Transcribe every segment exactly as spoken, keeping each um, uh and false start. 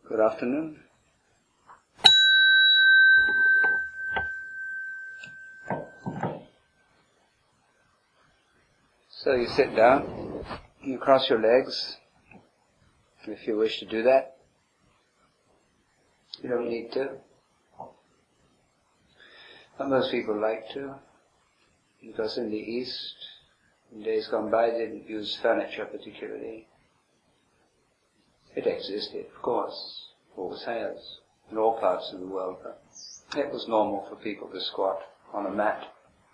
Good afternoon. So you sit down, you cross your legs, if you wish to do that. You don't need to. But most people like to, because in the East, in days gone by, they didn't use furniture particularly. It existed, of course, always has, in all parts of the world, but it was normal for people to squat on a mat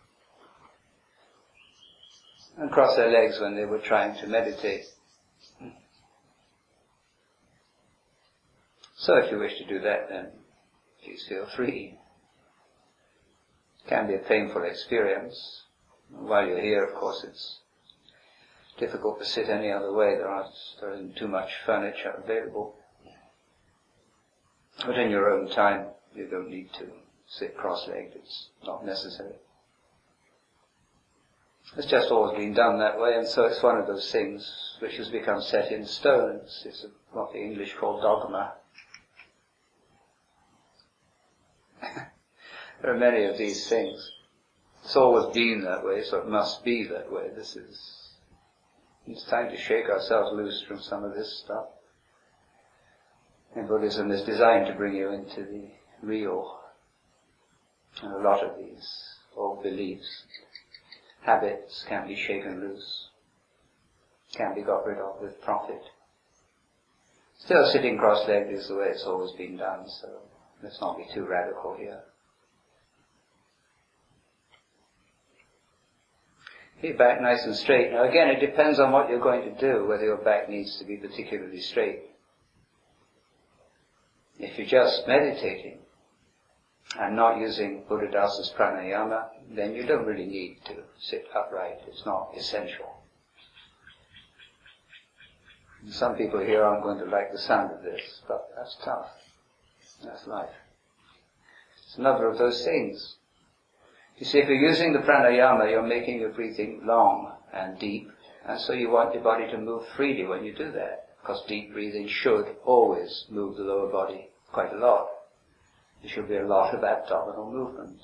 and cross their legs when they were trying to meditate. So if you wish to do that, then please feel free. It can be a painful experience. While you're here, of course, it's difficult to sit any other way. There aren't, there isn't too much furniture available. But in your own time, you don't need to sit cross-legged. It's not necessary. It's just always been done that way, and so it's one of those things which has become set in stone. It's, it's what the English call dogma. There are many of these things. It's always been that way, so it must be that way. This is, it's time to shake ourselves loose from some of this stuff. And Buddhism is designed to bring you into the real. And a lot of these old beliefs, habits can be shaken loose, can be got rid of with profit. Still, sitting cross-legged is the way it's always been done, so let's not be too radical here. Keep your back nice and straight. Now again, it depends on what you're going to do, whether your back needs to be particularly straight. If you're just meditating and not using Buddhadasa's pranayama, then you don't really need to sit upright. It's not essential. And some people here aren't going to like the sound of this, but that's tough. That's life. It's another of those things. You see, if you're using the pranayama, you're making your breathing long and deep, and so you want your body to move freely when you do that, because deep breathing should always move the lower body quite a lot. There should be a lot of abdominal movement.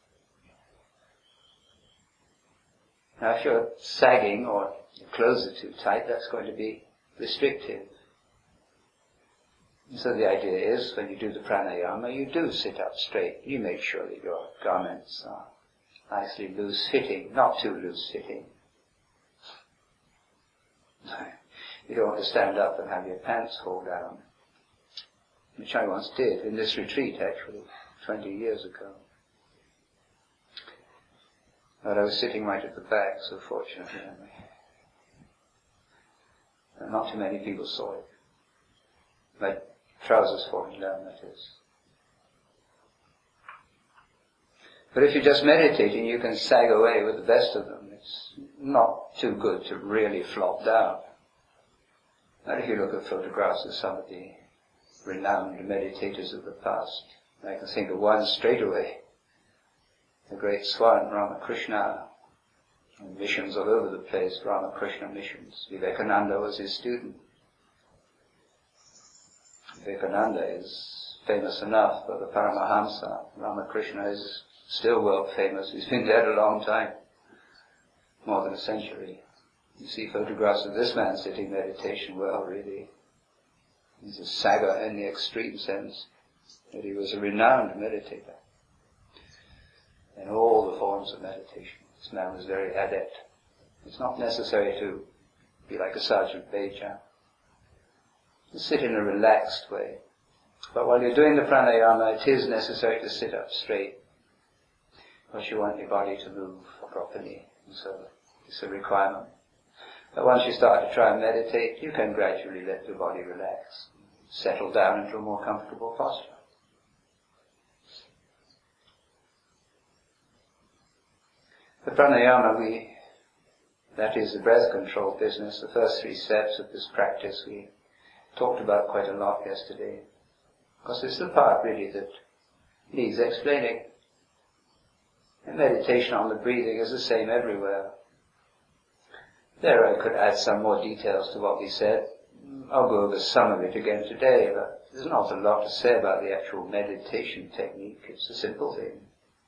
Now, if you're sagging or your clothes are too tight, that's going to be restrictive. And so the idea is, when you do the pranayama, you do sit up straight. You make sure that your garments are nicely loose-fitting, not too loose-fitting. You don't want to stand up and have your pants fall down, which I once did in this retreat, actually, twenty years ago. But I was sitting right at the back, so fortunately, and not too many people saw it. My trousers falling down, that is. But if you're just meditating, you can sag away with the best of them. It's not too good to really flop down. But if you look at photographs of some of the renowned meditators of the past, I can think of one straight away, the great Swan Ramakrishna, and missions all over the place, Ramakrishna missions. Vivekananda was his student. Vivekananda is famous enough, but the Paramahamsa, Ramakrishna, is still world famous. He's been dead a long time, more than a century. You see photographs of this man sitting meditation, well, really, he's a sagger in the extreme sense, that he was a renowned meditator in all the forms of meditation. This man was very adept. It's not necessary to be like a Sergeant Major. To sit in a relaxed way. But while you're doing the pranayama, it is necessary to sit up straight, because you want your body to move properly. And so it's a requirement. But once you start to try and meditate, you can gradually let your body relax, settle down into a more comfortable posture. The pranayama, we, that is the breath control business, the first three steps of this practice we talked about quite a lot yesterday. Because it's the part really that needs explaining. And meditation on the breathing is the same everywhere. There I could add some more details to what we said, I'll go over some of it again today, but there's not a lot to say about the actual meditation technique. It's a simple thing.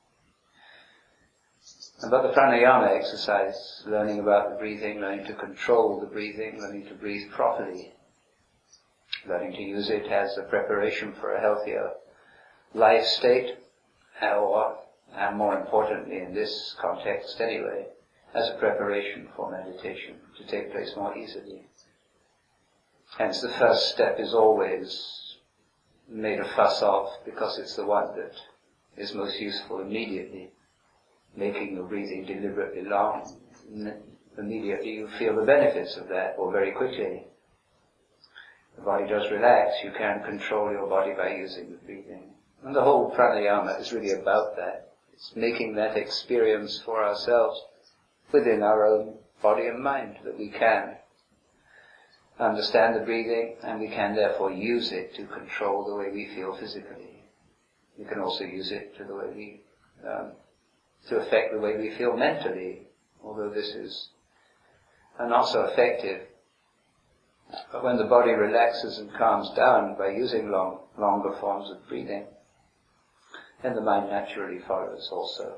About the pranayama exercise, learning about the breathing, learning to control the breathing, learning to breathe properly, learning to use it as a preparation for a healthier life state, or, and more importantly in this context anyway, as a preparation for meditation to take place more easily. Hence the first step is always made a fuss of because it's the one that is most useful immediately. Making your breathing deliberately long, immediately you feel the benefits of that, or very quickly. The body does relax, you can control your body by using the breathing. And the whole pranayama is really about that. It's making that experience for ourselves within our own body and mind, that we can understand the breathing and we can therefore use it to control the way we feel physically. We can also use it to the way we, um, to affect the way we feel mentally, although this is uh, not so effective. But when the body relaxes and calms down by using long, longer forms of breathing, then the mind naturally follows also.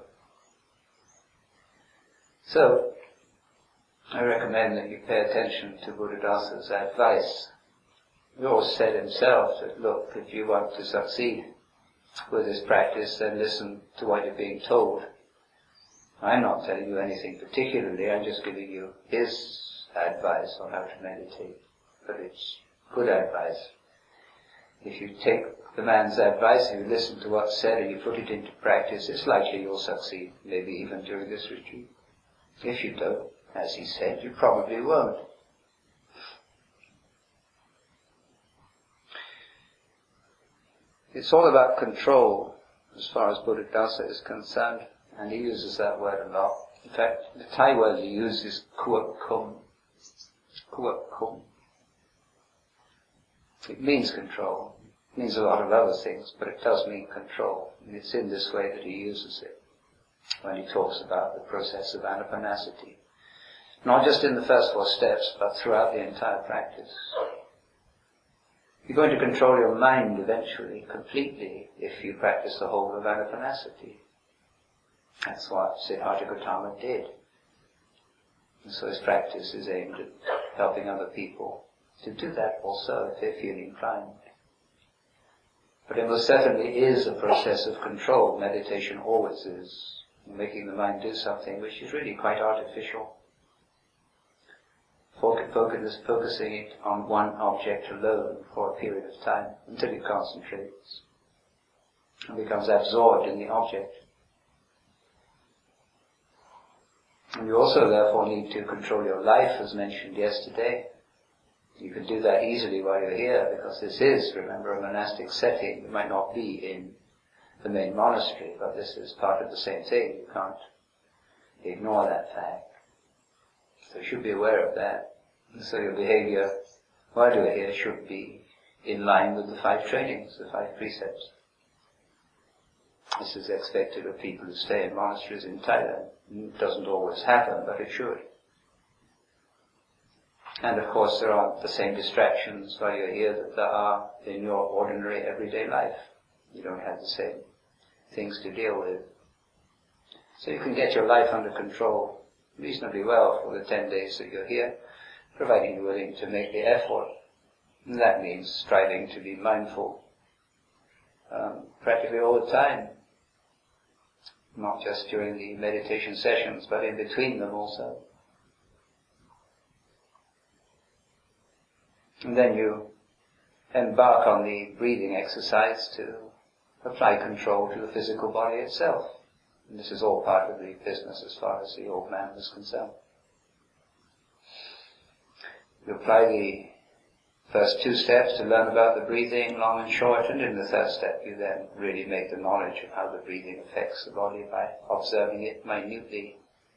So, I recommend that you pay attention to Buddhadasa's advice. He always said himself that, look, if you want to succeed with this practice, then listen to what you're being told. I'm not telling you anything particularly, I'm just giving you his advice on how to meditate. But it's good advice. If you take the man's advice and you listen to what's said and you put it into practice, it's likely you'll succeed, maybe even during this retreat. If you don't, as he said, you probably won't. It's all about control as far as Buddhadasa is concerned, and he uses that word a lot. In fact, the Thai word he uses is kuat kum. Kuat kum. It means control. It means a lot of other things, but it does mean control. And it's in this way that he uses it when he talks about the process of anapanasati. Not just in the first four steps, but throughout the entire practice. You're going to control your mind eventually, completely, if you practice the whole of anapanasati. That's what Siddhartha Gautama did. And so his practice is aimed at helping other people to do that also, if they feel inclined. But it most certainly is a process of control. Meditation always is. Making the mind do something which is really quite artificial. Focus, focusing it on one object alone for a period of time until it concentrates and becomes absorbed in the object. And you also therefore need to control your life, as mentioned yesterday. You can do that easily while you're here, because this is, remember, a monastic setting. You might not be in the main monastery, but this is part of the same thing. You can't ignore that fact. So you should be aware of that. And so your behavior while you're here should be in line with the five trainings, the five precepts. This is expected of people who stay in monasteries in Thailand. It doesn't always happen, but it should. And of course there aren't the same distractions while you're here that there are in your ordinary everyday life. You don't have the same things to deal with. So you can get your life under control reasonably well for the ten days that you're here, providing you're willing to make the effort. And that means striving to be mindful um, practically all the time. Not just during the meditation sessions, but in between them also. And then you embark on the breathing exercise to apply control to the physical body itself. And this is all part of the business as far as the old man was concerned. You apply the first two steps to learn about the breathing, long and short, and in the third step you then really make the knowledge of how the breathing affects the body by observing it minutely.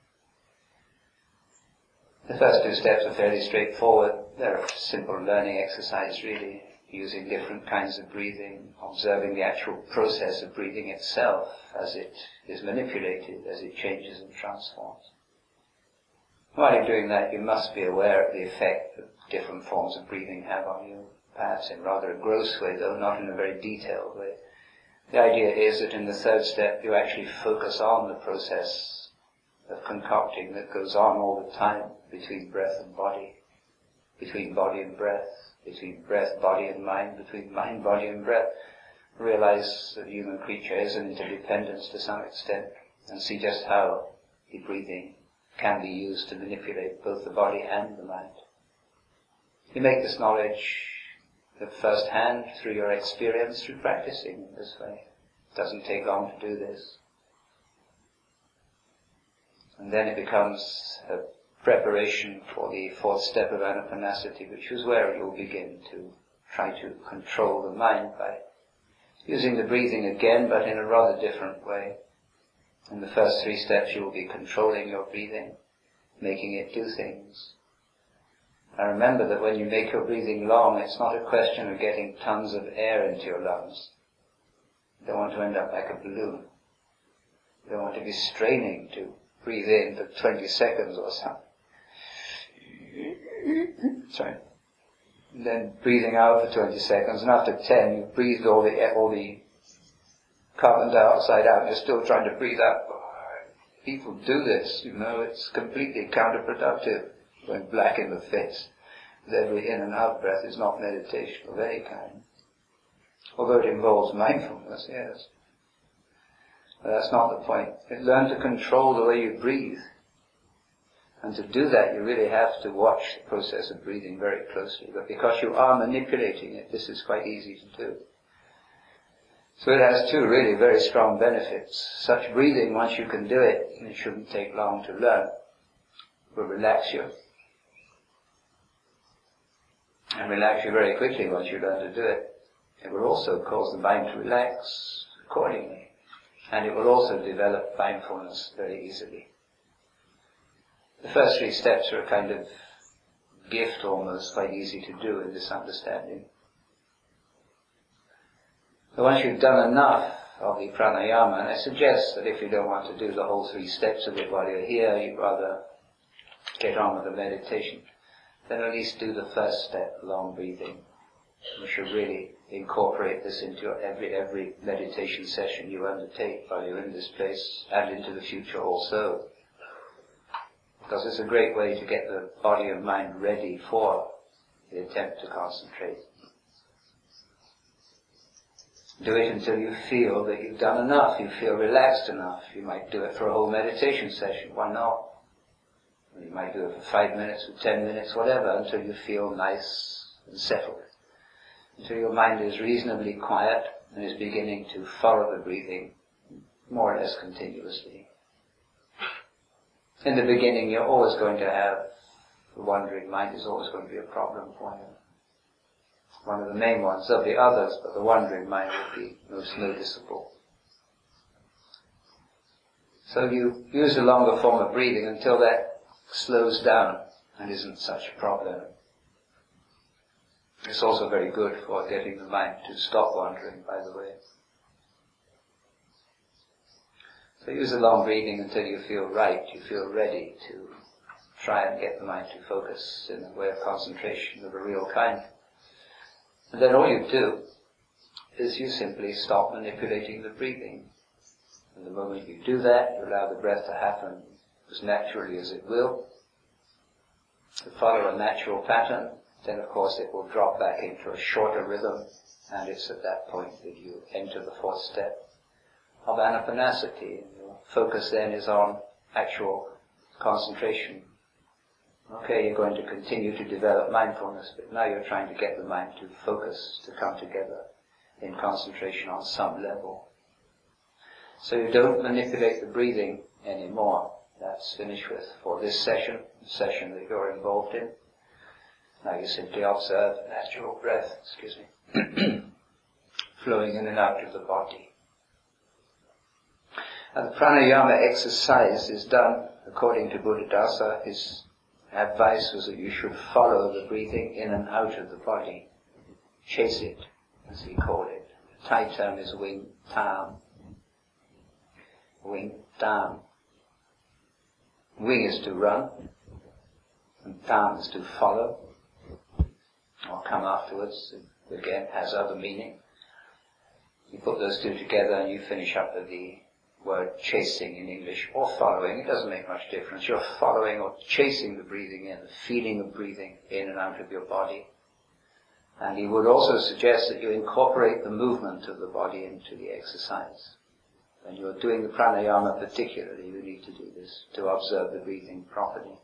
The first two steps are fairly straightforward. They're a simple learning exercise really, using different kinds of breathing, observing the actual process of breathing itself as it is manipulated, as it changes and transforms. While you're doing that, you must be aware of the effect that different forms of breathing have on you, perhaps in rather a gross way, though not in a very detailed way. The idea is that in the third step you actually focus on the process of concocting that goes on all the time between breath and body, between body and breath, between breath, body and mind, between mind, body and breath. Realize that the human creature is an interdependence to some extent, and see just how the breathing can be used to manipulate both the body and the mind. You make this knowledge at first hand through your experience, through practicing in this way. It doesn't take long to do this. And then it becomes a preparation for the fourth step of anapanasati, which is where you'll begin to try to control the mind by using the breathing again, but in a rather different way. In the first three steps you will be controlling your breathing, making it do things. Now remember that when you make your breathing long, it's not a question of getting tons of air into your lungs. You don't want to end up like a balloon. You don't want to be straining to breathe in for twenty seconds or something. Sorry. And then breathing out for twenty seconds, and after ten you've breathed all the all the carbon dioxide out and you're still trying to breathe out. People do this, you know, it's completely counterproductive. Going black in the face with every in and out breath is not meditation of any kind. Although it involves mindfulness, yes. But that's not the point. Learn to control the way you breathe. And to do that, you really have to watch the process of breathing very closely. But because you are manipulating it, this is quite easy to do. So it has two really very strong benefits. Such breathing, once you can do it, and it shouldn't take long to learn, will relax you. And relax you very quickly once you learn to do it. It will also cause the mind to relax accordingly. And it will also develop mindfulness very easily. The first three steps are a kind of gift almost, quite easy to do in this understanding. So once you've done enough of the pranayama, and I suggest that if you don't want to do the whole three steps of it while you're here, you'd rather get on with the meditation, then at least do the first step, long breathing. You should really incorporate this into your every, every meditation session you undertake while you're in this place, and into the future also. Because it's a great way to get the body and mind ready for the attempt to concentrate. Do it until you feel that you've done enough, you feel relaxed enough. You might do it for a whole meditation session, why not? You might do it for five minutes or ten minutes, whatever, until you feel nice and settled. Until your mind is reasonably quiet and is beginning to follow the breathing more or less continuously. In the beginning, you're always going to have, the wandering mind is always going to be a problem for you. One of the main ones. There'll be others, but the wandering mind will be most noticeable. So you use a longer form of breathing until that slows down and isn't such a problem. It's also very good for getting the mind to stop wandering, by the way. So use a long breathing until you feel right, you feel ready to try and get the mind to focus in a way of concentration of a real kind. And then all you do is you simply stop manipulating the breathing. And the moment you do that, you allow the breath to happen as naturally as it will. To follow a natural pattern, then of course it will drop back into a shorter rhythm, and it's at that point that you enter the fourth step of anapanasati. And your focus then is on actual concentration. Okay, you're going to continue to develop mindfulness, but now you're trying to get the mind to focus, to come together in concentration on some level. So you don't manipulate the breathing anymore. That's finished with for this session, the session that you're involved in. Now you simply observe natural breath, excuse me, flowing in and out of the body. Now the pranayama exercise is done according to Buddhadasa. His advice was that you should follow the breathing in and out of the body. Chase it, as he called it. The Thai term is wing tam. Wing tam. Wing is to run, and tam is to follow. or come afterwards, it again has other meaning. You put those two together and you finish up with the word chasing in English, or following. It doesn't make much difference. You're following or chasing the breathing in, the feeling of breathing in and out of your body. And he would also suggest that you incorporate the movement of the body into the exercise. When you're doing the pranayama particularly, you need to do this to observe the breathing properly.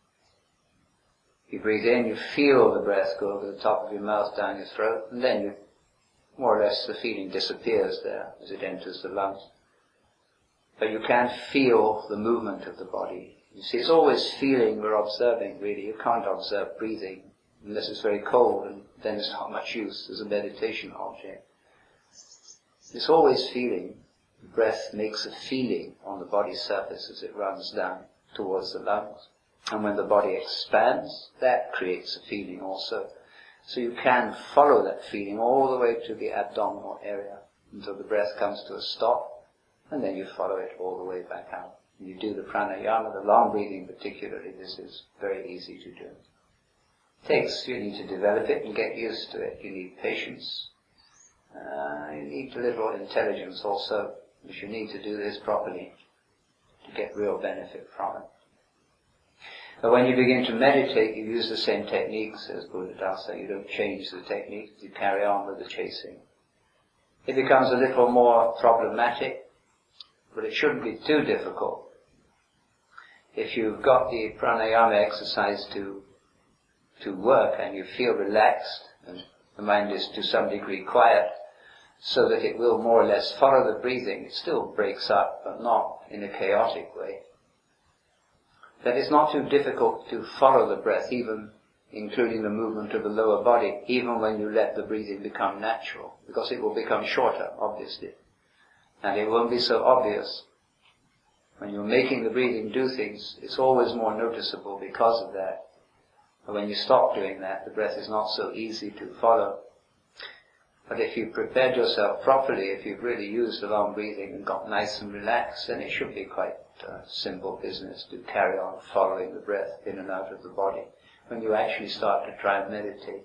You breathe in, you feel the breath go over the top of your mouth, down your throat, and then you, more or less the feeling disappears there as it enters the lungs. But you can feel the movement of the body. You see, it's always feeling we're observing, really. You can't observe breathing unless it's very cold, and then it's not much use as a meditation object. It's always feeling. The breath makes a feeling on the body's surface as it runs down towards the lungs. And when the body expands, that creates a feeling also. So you can follow that feeling all the way to the abdominal area until the breath comes to a stop, and then you follow it all the way back out. When you do the pranayama, the long breathing particularly, this is very easy to do. It takes, you need to develop it and get used to it. You need patience. Uh, you need a little intelligence also, because you need to do this properly to get real benefit from it. But when you begin to meditate, you use the same techniques as Buddhadasa. You don't change the technique, you carry on with the chasing. It becomes a little more problematic, but it shouldn't be too difficult. If you've got the pranayama exercise to to work and you feel relaxed and the mind is to some degree quiet, so that it will more or less follow the breathing, it still breaks up, but not in a chaotic way. That it's not too difficult to follow the breath, even including the movement of the lower body, even when you let the breathing become natural, because it will become shorter, obviously. And it won't be so obvious. When you're making the breathing do things, it's always more noticeable because of that. But when you stop doing that, the breath is not so easy to follow. But if you've prepared yourself properly, if you've really used the long breathing and got nice and relaxed, then it should be quite uh, simple business to carry on following the breath in and out of the body when you actually start to try and meditate.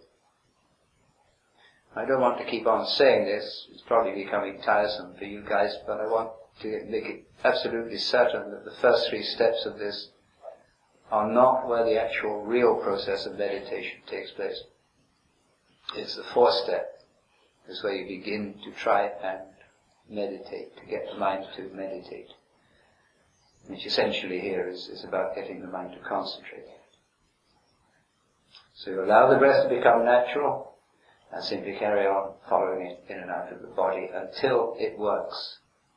I don't want to keep on saying this, it's probably becoming tiresome for you guys, but I want to make it absolutely certain that the first three steps of this are not where the actual real process of meditation takes place. It's the fourth step. It's where you begin to try and meditate, to get the mind to meditate. Which essentially here is, is about getting the mind to concentrate. So you allow the breath to become natural, and simply carry on following it in and out of the body until it works.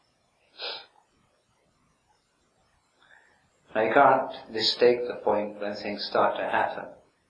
Now you can't mistake the point when things start to happen,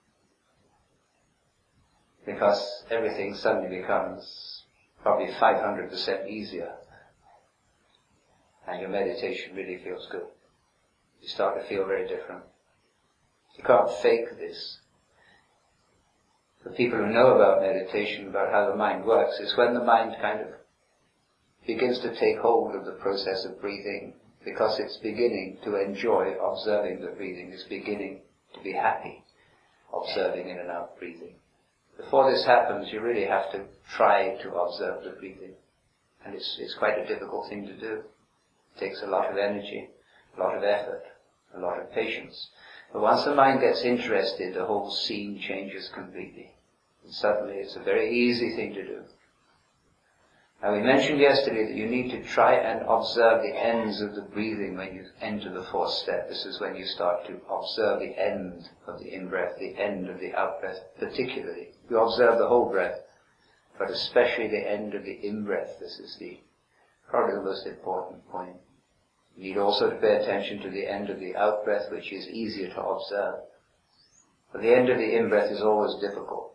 because everything suddenly becomes probably five hundred percent easier, and your meditation really feels good. You start to feel very different. You can't fake this. For people who know about meditation, about how the mind works, it's when the mind kind of begins to take hold of the process of breathing, because it's beginning to enjoy observing the breathing, it's beginning to be happy observing in and out breathing. Before this happens, you really have to try to observe the breathing. And it's, it's quite a difficult thing to do. It takes a lot of energy, a lot of effort, a lot of patience. But once the mind gets interested, the whole scene changes completely. And suddenly it's a very easy thing to do. Now we mentioned yesterday that you need to try and observe the ends of the breathing when you enter the fourth step. This is when you start to observe the end of the in-breath, the end of the out-breath, particularly. You observe the whole breath, but especially the end of the in-breath. This is the probably the most important point. You need also to pay attention to the end of the out-breath, which is easier to observe. But the end of the in-breath is always difficult.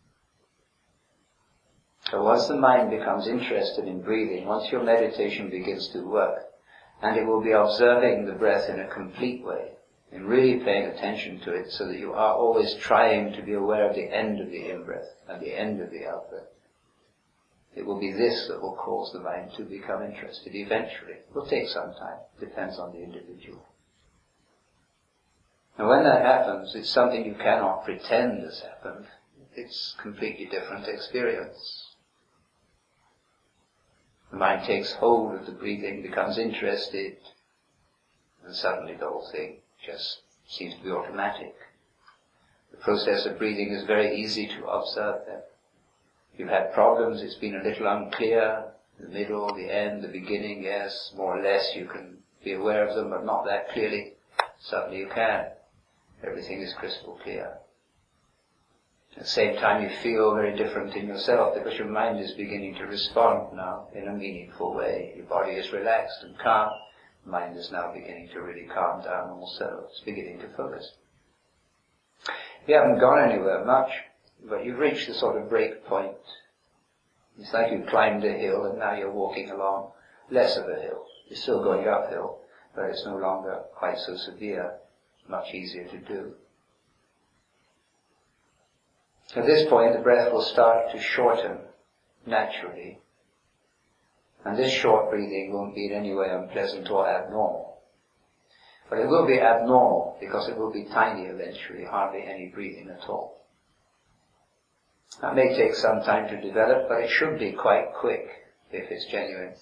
So once the mind becomes interested in breathing, once your meditation begins to work, and it will be observing the breath in a complete way, and really paying attention to it so that you are always trying to be aware of the end of the in-breath and the end of the out-breath. It will be this that will cause the mind to become interested eventually. It will take some time. Depends on the individual. And when that happens, it's something you cannot pretend has happened. it's completely different experience. The mind takes hold of the breathing, becomes interested, and suddenly the whole thing just seems to be automatic. The process of breathing is very easy to observe then. If you've had problems, it's been a little unclear, the middle, the end, the beginning, yes, more or less you can be aware of them, but not that clearly. Suddenly you can. Everything is crystal clear. At the same time you feel very different in yourself because your mind is beginning to respond now in a meaningful way. Your body is relaxed and calm. The mind is now beginning to really calm down also. It's beginning to focus. You haven't gone anywhere much, but you've reached the sort of break point. It's like you climbed a hill and now you're walking along less of a hill. You're still going uphill, but it's no longer quite so severe, much easier to do. At this point, the breath will start to shorten naturally. And this short breathing won't be in any way unpleasant or abnormal. But it will be abnormal because it will be tiny eventually, hardly any breathing at all. That may take some time to develop, but it should be quite quick if it's genuine.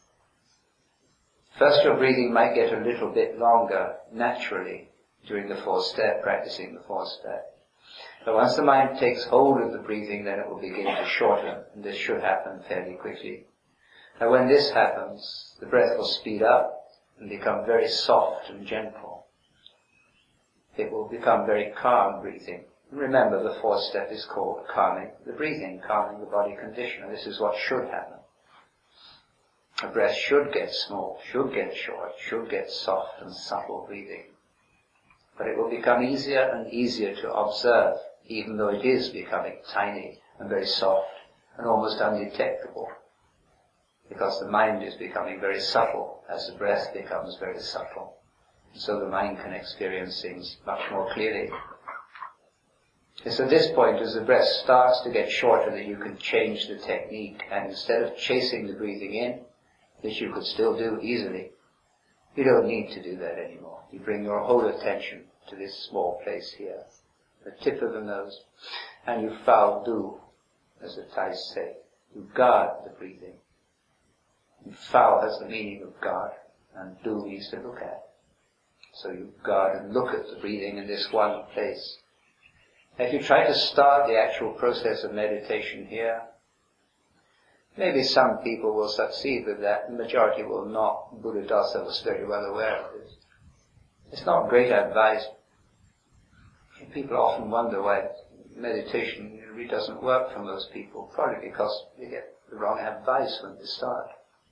First, your breathing might get a little bit longer naturally during the fourth step, practicing the fourth step. But once the mind takes hold of the breathing, then it will begin to shorten, and this should happen fairly quickly. Now when this happens, the breath will speed up and become very soft and gentle. It will become very calm breathing. Remember, the fourth step is called calming the breathing, calming the body condition, and this is what should happen. The breath should get small, should get short, should get soft and subtle breathing. But it will become easier and easier to observe, even though it is becoming tiny and very soft and almost undetectable, because the mind is becoming very subtle as the breath becomes very subtle. So the mind can experience things much more clearly. It's at this point, as the breath starts to get shorter, that you can change the technique, and instead of chasing the breathing in, which you could still do easily, you don't need to do that anymore. You bring your whole attention to this small place here, the tip of the nose, and you fao du, as the Thais say. You guard the breathing. And fao has the meaning of guard, and du means to look at. So you guard and look at the breathing in this one place. If you try to start the actual process of meditation here, maybe some people will succeed with that, the majority will not. Buddhadasa was very well aware of this. It's not great advice. People often wonder why meditation really doesn't work for most people, probably because they get the wrong advice when they start.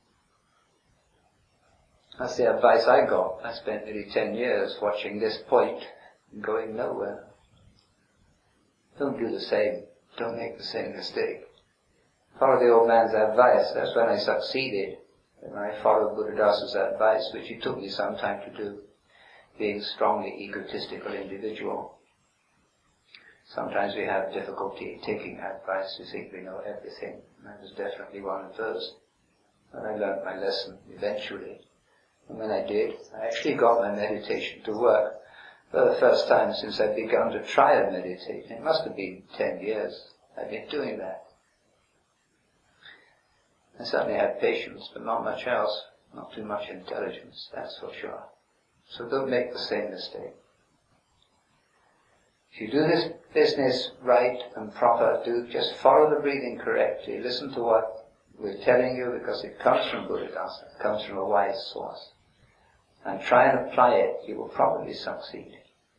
That's the advice I got. I spent nearly ten years watching this point and going nowhere. Don't do the same. Don't make the same mistake. Follow the old man's advice. That's when I succeeded. When I followed Buddhadasa's advice, which it took me some time to do, being a strongly egotistical individual. Sometimes we have difficulty taking advice. We think we know everything. I was definitely one of those. But I learned my lesson eventually. And when I did, I actually got my meditation to work for the first time since I'd begun to try and meditate. It must have been ten years I'd been doing that. I certainly had patience, but not much else. Not too much intelligence, that's for sure. So don't make the same mistake. If you do this business right and proper, do just follow the breathing correctly. Listen to what we're telling you, because it comes from Buddhadasa. It comes from a wise source. And try and apply it. You will probably succeed.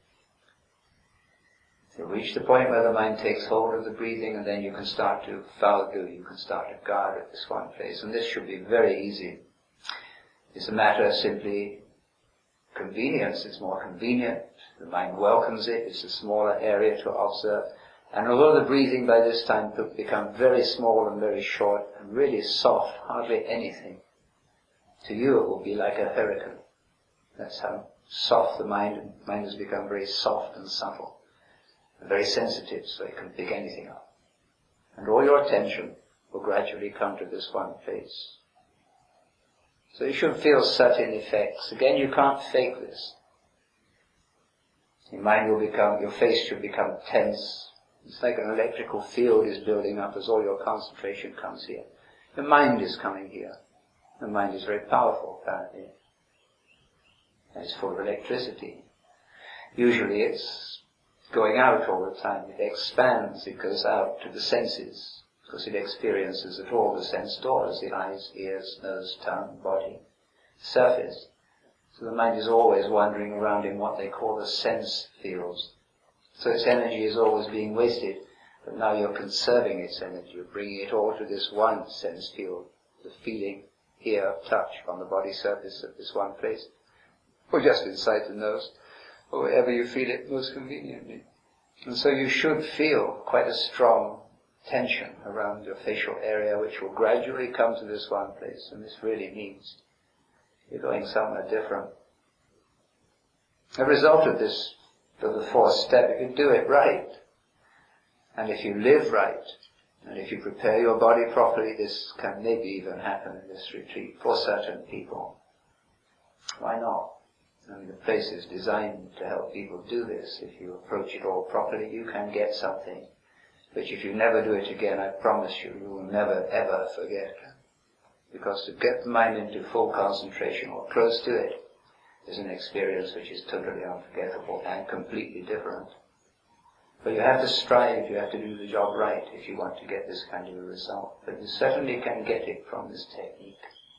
You reach the point where the mind takes hold of the breathing, and then you can start to fao du. You can start to guard at this one place. And this should be very easy. It's a matter of simply convenience. It's more convenient. The mind welcomes it. It's a smaller area to observe. And although the breathing by this time could become very small and very short and really soft, hardly anything, to you it will be like a hurricane. That's how soft the mind, and the mind has become very soft and subtle, and very sensitive, so it can pick anything up. And all your attention will gradually come to this one place. So you should feel certain effects. Again, you can't fake this. Your mind will become, your face should become tense, It's like an electrical field is building up as all your concentration comes here. The mind is coming here. The mind is very powerful, apparently. And it's full of electricity. Usually it's going out all the time. It expands, it goes out to the senses, because it experiences at all the sense doors, the eyes, ears, nose, tongue, body, surface. So the mind is always wandering around in what they call the sense fields. So its energy is always being wasted, but now you're conserving its energy. You're bringing it all to this one sense field, the feeling, hear, touch on the body surface of this one place, or just inside the nose, or wherever you feel it most conveniently. And so you should feel quite a strong tension around your facial area, which will gradually come to this one place, and this really means you're going somewhere different. The result of this, of the fourth step, if you do it right, and if you live right, and if you prepare your body properly, this can maybe even happen in this retreat for certain people. Why not? I mean, the place is designed to help people do this. If you approach it all properly, you can get something, which if you never do it again, I promise you, you will never ever forget. Because to get the mind into full concentration or close to it is an experience which is totally unforgettable and completely different. But you have to strive, you have to do the job right if you want to get this kind of a result. But you certainly can get it from this technique.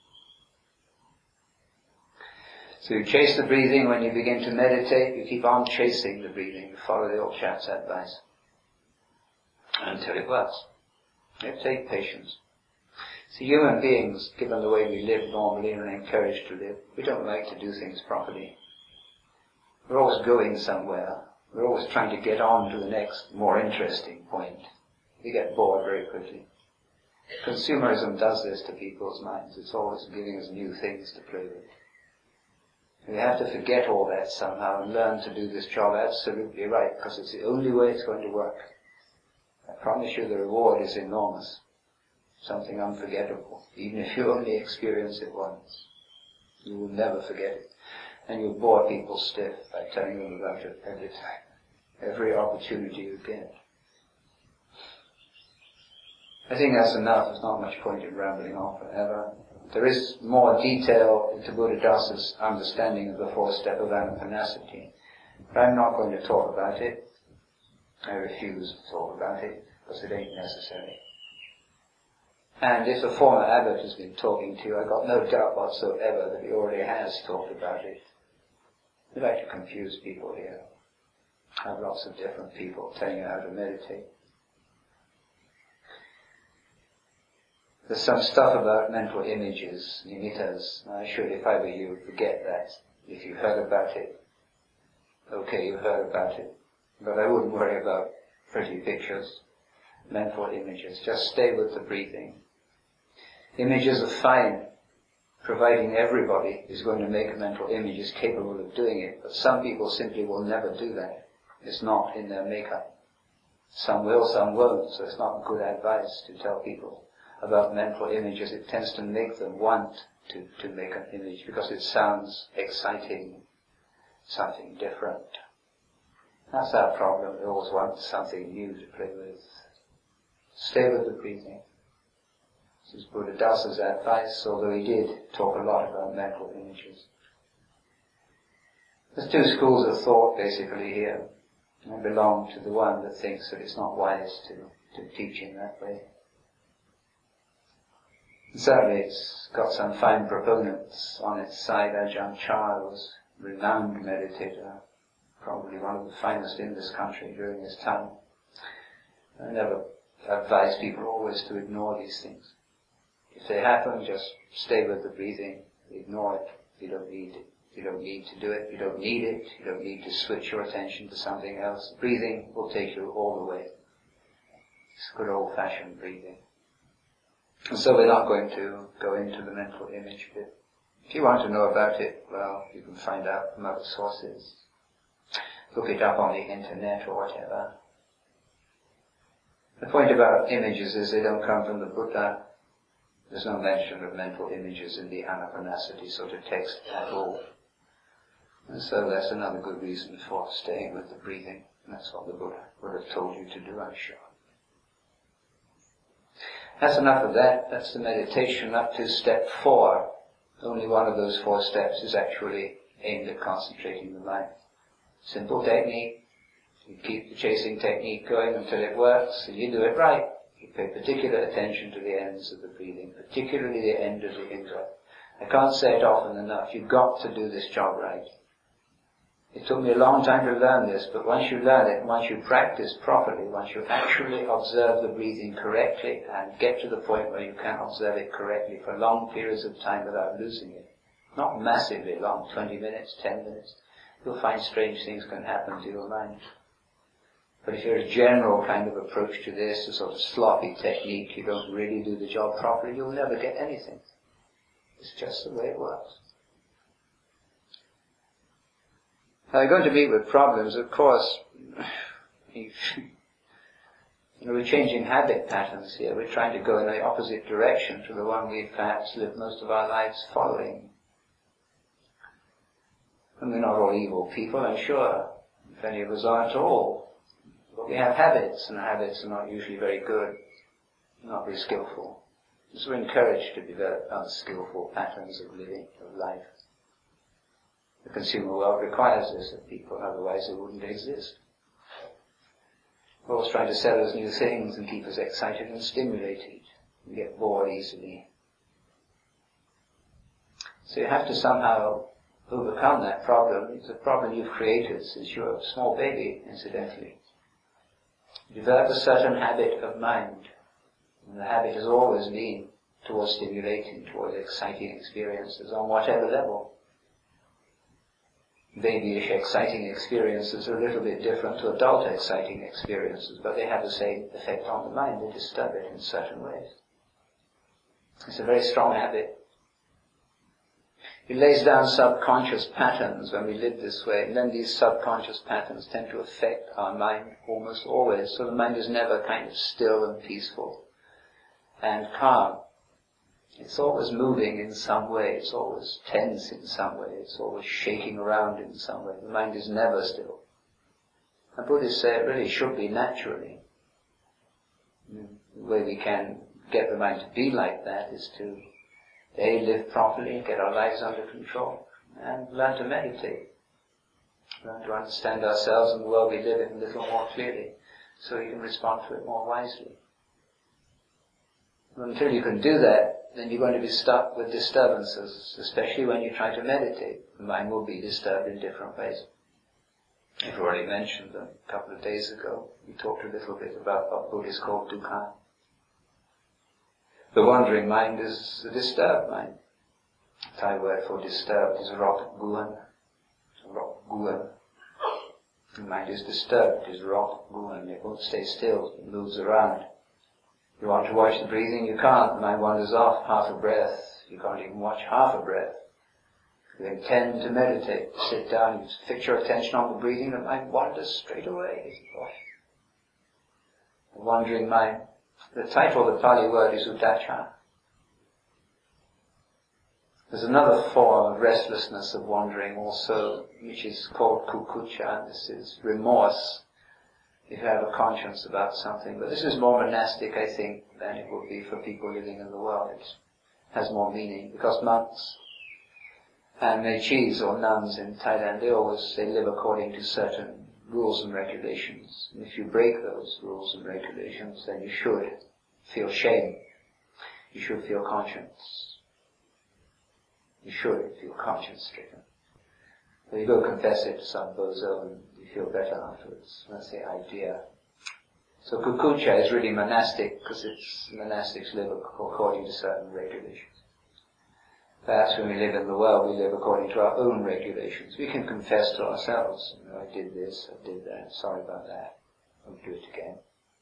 So you chase the breathing. When you begin to meditate, you keep on chasing the breathing. You follow the old chap's advice until it works. You have to take patience. See, human beings, given the way we live normally and are encouraged to live, we don't like to do things properly. We're always going somewhere. We're always trying to get on to the next, more interesting point. We get bored very quickly. Consumerism does this to people's minds. It's always giving us new things to play with. We have to forget all that somehow and learn to do this job absolutely right, because it's the only way it's going to work. I promise you the reward is enormous. Something unforgettable. Even if you only experience it once, you will never forget it. And you'll bore people stiff by telling them about it every time, every opportunity you get. I think that's enough. There's not much point in rambling on forever. There is more detail into Buddhadasa's understanding of the fourth step of anapanasati, but I'm not going to talk about it. I refuse to talk about it, because it ain't necessary. And if the former abbot has been talking to you, I've got no doubt whatsoever that he already has talked about it. We like to confuse people here. I have lots of different people telling you how to meditate. There's some stuff about mental images, nimittas. I should, if I were you, forget that. If you heard about it, okay, you heard about it. But I wouldn't worry about pretty pictures, mental images. Just stay with the breathing. Images are fine, providing everybody is going to make a mental image, is capable of doing it. But some people simply will never do that. It's not in their makeup. Some will, some won't, so it's not good advice to tell people about mental images. It tends to make them want to, to make an image because it sounds exciting, something different. That's our problem. We always want something new to play with. Stay with the breathing. This is Buddhadasa's advice, although he did talk a lot about mental images. There's two schools of thought basically here. I belong to the one that thinks that it's not wise to, to teach in that way. And certainly it's got some fine proponents on its side. Ajahn Chah was a renowned meditator, probably one of the finest in this country during his time. I never advise people always to ignore these things. If they happen, just stay with the breathing, ignore it. You don't need it. You don't need to do it. You don't need it. You don't need to switch your attention to something else. Breathing will take you all the way. It's good old-fashioned breathing. And so we're not going to go into the mental image bit. If you want to know about it, well, you can find out from other sources. Look it up on the internet or whatever. The point about images is they don't come from the Buddha. There's no mention of mental images in the Anapanasati sort of text at all. And so that's another good reason for staying with the breathing. And that's what the Buddha would have told you to do, I'm sure. That's enough of that. That's the meditation up to step four. Only one of those four steps is actually aimed at concentrating the mind. Simple technique. You keep the chasing technique going until it works, and you do it right. You pay particular attention to the ends of the breathing, particularly the end of the in-breath. I can't say it often enough. You've got to do this job right. It took me a long time to learn this, but once you learn it, once you practice properly, once you actually observe the breathing correctly and get to the point where you can observe it correctly for long periods of time without losing it, not massively long, twenty minutes, ten minutes, you'll find strange things can happen to your mind. But if you're a general kind of approach to this, a sort of sloppy technique, you don't really do the job properly, you'll never get anything. It's just the way it works. Now, you're going to meet with problems, of course. You know, we're changing habit patterns here. We're trying to go in the opposite direction to the one we've perhaps lived most of our lives following. And we're not all evil people, I'm sure. If any of us aren't at all. But we have habits, and habits are not usually very good, not very skillful. So we're encouraged to develop unskillful patterns of living, of life. The consumer world requires this of people, otherwise it wouldn't exist. We're always trying to sell us new things and keep us excited and stimulated. We get bored easily. So you have to somehow overcome that problem. It's a problem you've created since you were a small baby, incidentally. Develop a certain habit of mind. And the habit has always been towards stimulating, towards exciting experiences on whatever level. Babyish exciting experiences are a little bit different to adult exciting experiences, but they have the same effect on the mind. They disturb it in certain ways. It's a very strong habit. It lays down subconscious patterns when we live this way, and then these subconscious patterns tend to affect our mind almost always, so the mind is never kind of still and peaceful and calm. It's always moving in some way, it's always tense in some way, it's always shaking around in some way. The mind is never still. And Buddhists say it really should be naturally. The way we can get the mind to be like that is to A, live properly, get our lives under control, and learn to meditate. Learn to understand ourselves and the world we live in a little more clearly, so we can respond to it more wisely. And until you can do that, then you're going to be stuck with disturbances, especially when you try to meditate. The mind will be disturbed in different ways. I've already mentioned them a couple of days ago. We talked a little bit about what Buddhists call dukkha. The wandering mind is a disturbed mind. The Thai word for disturbed is rot guan. Rot guan. The mind is disturbed, it is rot guan. It won't stay still, it moves around. You want to watch the breathing, you can't. The mind wanders off half a breath. You can't even watch half a breath. You intend to meditate, sit down, you fix your attention on the breathing, the mind wanders straight away. The wandering mind. The title of the Pali word is uddhacca. There's another form of restlessness of wandering also, which is called kukucca. This is remorse. If you have a conscience about something. But this is more monastic, I think, than it would be for people living in the world. It has more meaning, because monks and mechis or nuns in Thailand, they always, they live according to certain rules and regulations. And if you break those rules and regulations, then you should feel shame. You should feel conscience. You should feel conscience stricken. So you go confess it to some bozo and you feel better afterwards. That's the idea. So kukucca is really monastic because it's monastics live according to certain regulations. Perhaps when we live in the world, we live according to our own regulations. We can confess to ourselves, you know, I did this, I did that, sorry about that, I'll do it again.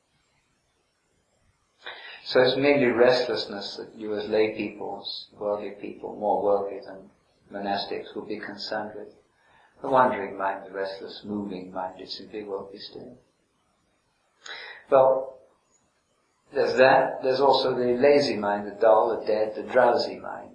So it's mainly restlessness that you as lay peoples, worldly people, more worldly than monastics, will be concerned with. The wandering mind, the restless, moving mind, it simply won't be still. Well, there's that. There's also the lazy mind, the dull, the dead, the drowsy mind.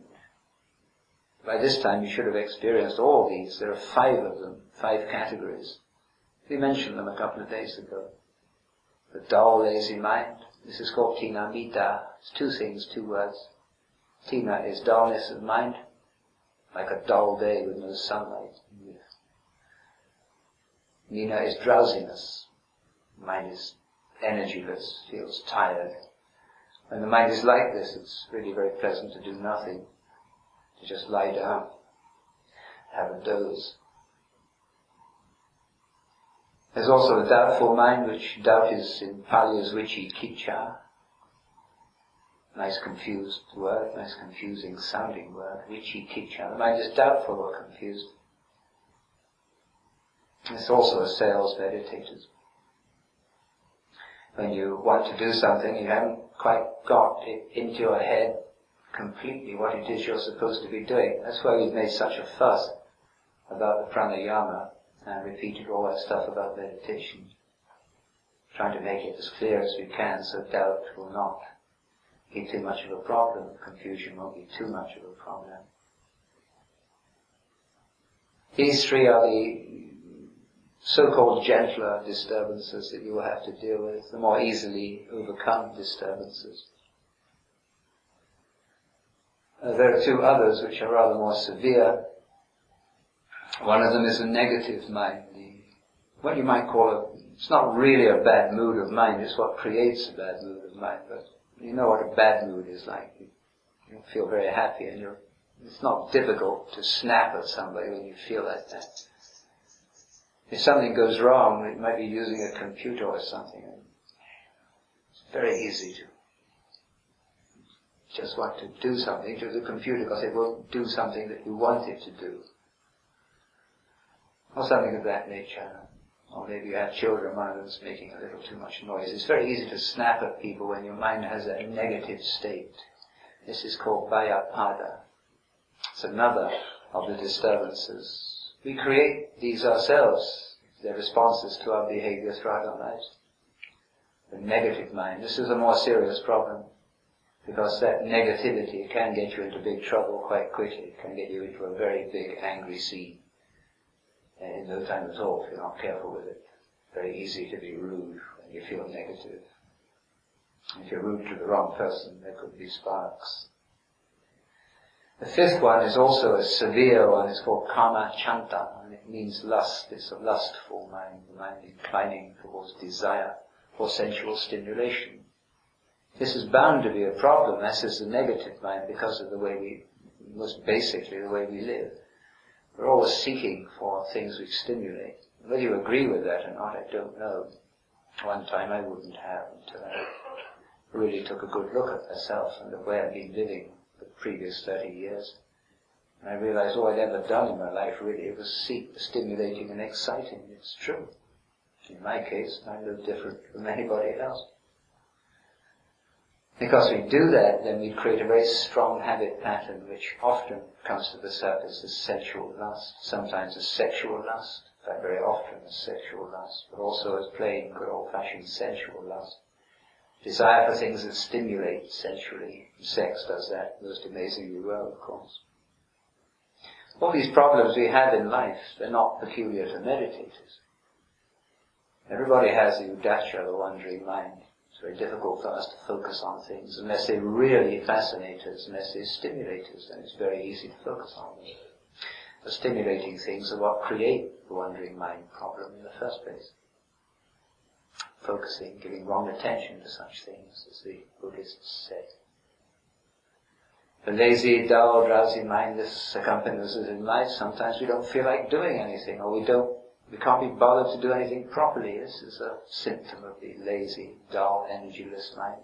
By this time you should have experienced all these. There are five of them, five categories. We mentioned them a couple of days ago. The dull, lazy mind. This is called tina mita. It's two things, two words. Tina is dullness of mind, like a dull day with no sunlight. Nina is drowsiness. Mind is energyless, feels tired. When the mind is like this, it's really very pleasant to do nothing, to just lie down, have a doze. There's also a doubtful mind, which doubt is in Pali is vicikiccha. Nice confused word, nice confusing sounding word, vicikiccha. The mind is doubtful or confused. It's also assails meditators. When you want to do something, you haven't quite got it into your head completely what it is you're supposed to be doing. That's why we've made such a fuss about the pranayama and repeated all that stuff about meditation. Trying to make it as clear as we can so doubt will not be too much of a problem, confusion won't be too much of a problem. These three are the so-called gentler disturbances that you will have to deal with, the more easily overcome disturbances. Uh, there are two others which are rather more severe. One of them is a negative mind, the, what you might call a, it's not really a bad mood of mind, it's what creates a bad mood of mind, but you know what a bad mood is like. You, you feel very happy and you're, it's not difficult to snap at somebody when you feel like that. If something goes wrong, it might be using a computer or something. It's very easy to just want to do something to the computer because it won't do something that you want it to do. Or something of that nature. Or maybe you have children, one of them's making a little too much noise. It's very easy to snap at people when your mind has a negative state. This is called Vyapada. It's another of the disturbances. We create these ourselves, their responses to our behavior throughout our lives. The negative mind. This is a more serious problem because that negativity can get you into big trouble quite quickly. It can get you into a very big angry scene in no time at all if you're not careful with it. Very easy to be rude when you feel negative. If you're rude to the wrong person, there could be sparks. The fifth one is also a severe one. It's called kama chanta, and it means lust. It's a lustful mind, the mind inclining towards desire for sensual stimulation. This is bound to be a problem. This is the negative mind because of the way we, most basically the way we live. We're always seeking for things which stimulate. Whether you agree with that or not, I don't know. One time I wouldn't have until I really took a good look at myself and the way I've been living the previous thirty years. And I realized all I'd ever done in my life really was seek stimulating and exciting. It's true. In my case, I live different from anybody else. Because we do that, then we create a very strong habit pattern which often comes to the surface as sensual lust, sometimes as sexual lust, in fact very often as sexual lust, but also as plain, good old-fashioned sensual lust. Desire for things that stimulate sensually. Sex does that most amazingly well, of course. All these problems we have in life, they're not peculiar to meditators. Everybody has the udacha, the wandering mind. It's very difficult for us to focus on things unless they really fascinate us, unless they stimulate us, then it's very easy to focus on them. The stimulating things are what create the wandering mind problem in the first place. Focusing, giving wrong attention to such things, as the Buddhists say. The lazy, dull, drowsy mind, this accompanies us in life. Sometimes we don't feel like doing anything, or we don't, we can't be bothered to do anything properly. This is a symptom of the lazy, dull, energyless mind.